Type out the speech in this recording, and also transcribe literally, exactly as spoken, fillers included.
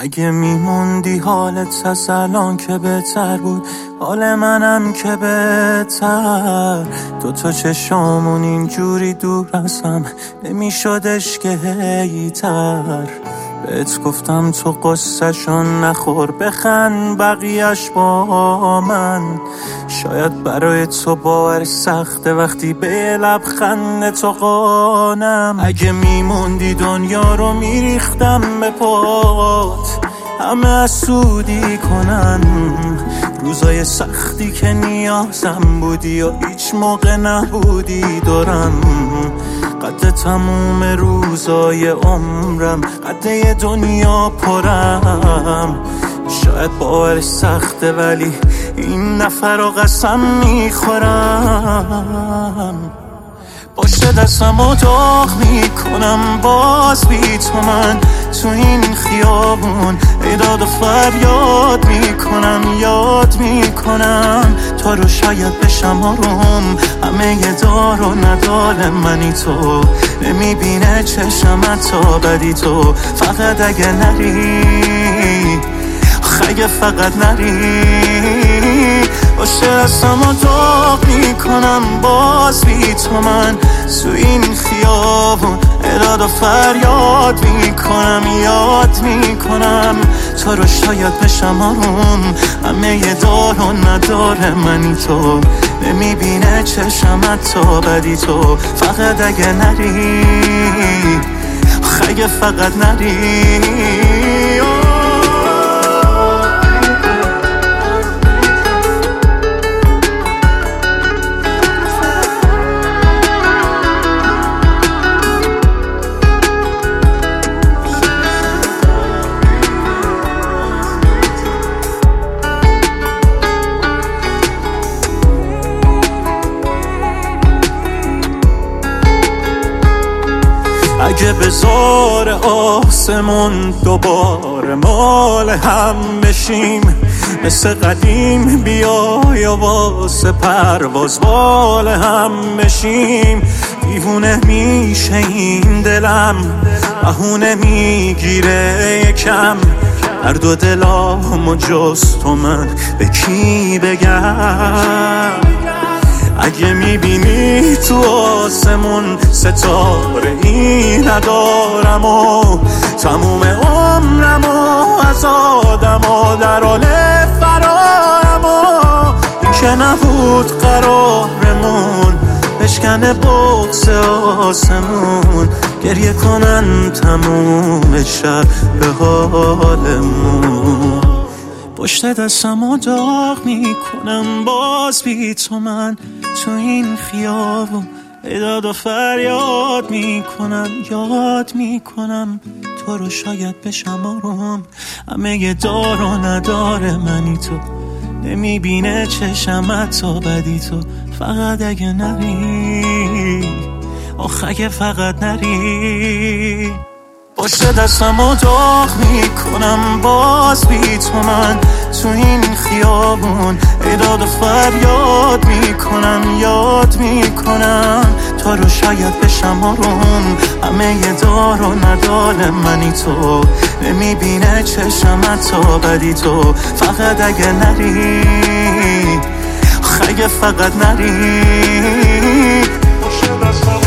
اگه میموندی حالت از الان که بهتر بود، حال منم که بهتر. دوتا چشامون اینجوری دور از هم نمیشدش که هیتر. بهت گفتم تو قصه‌شون نخور، بخند بقیه‌اش با من. شاید برای تو باور سخته وقتی به لبخند تو قانم. اگه میموندی دنیا رو میریختم به پات، همه حسودی کنن. روزای سختی که نیازم بودی و هیچ موقع نبودی دورم. قد تموم روزای عمرم، قد دنیا پرم. شاید باورش سخته ولی این نفر رو قسم میخورم. پشت دستم رو داغ میکنم باز بی تو من تو این خیابون. ایداد و فریاد میکنم، یاد میکنم تو رو شاید بشم آروم. همه یه دار و ندار منی تو، نمیبینه چشم تا بدی تو. فقط اگه نری، اگه فقط نری، باشه دستم رو داغ میکنم باز بی تو من تو این خیابون. ایداد و فریاد میکنم، یاد میکنم تو رو شاید بشم آروم. همه یه دار و نداره منی تو، نمیبینه چشم تا بدی تو. فقط اگه نری، اگه فقط نری. اگه بزار آسمون دوباره مال هم بشیم، مثل قدیم بیای و واسه پرواز بال هم بشیم. دیوونه میشه این دلم، بهونه میگیره یکم. هر دو دلامو جز تو من به کی بگم؟ اگه میبینی تو آسمون ستاره ای ندارم و تموم عمرم و از آدم و در حال فرارم و این که نبود قرارمون بشکنه بغض آسمون. گریه کنن تموم شب به حالمون. پشت دستم رو داغ میکنم باز بی تو من تو این خیابون. ایداد و فریاد میکنم، یاد میکنم تو رو شاید بشم آروم. همه یه دار و نداره منی تو، نمیبینه چشم تا بدی تو. فقط اگه نری، آخ اگه فقط نری. پشت دستم رو داغ میکنم باز بی تو من تو این خیابون. ایداد و فریاد میکنم، یاد میکنم تو رو شاید بشم آروم. همه یه دار و ندار منی تو، نمیبینه چشم تا بدی تو. فقط اگه نری، اگه فقط نری. پشت دستم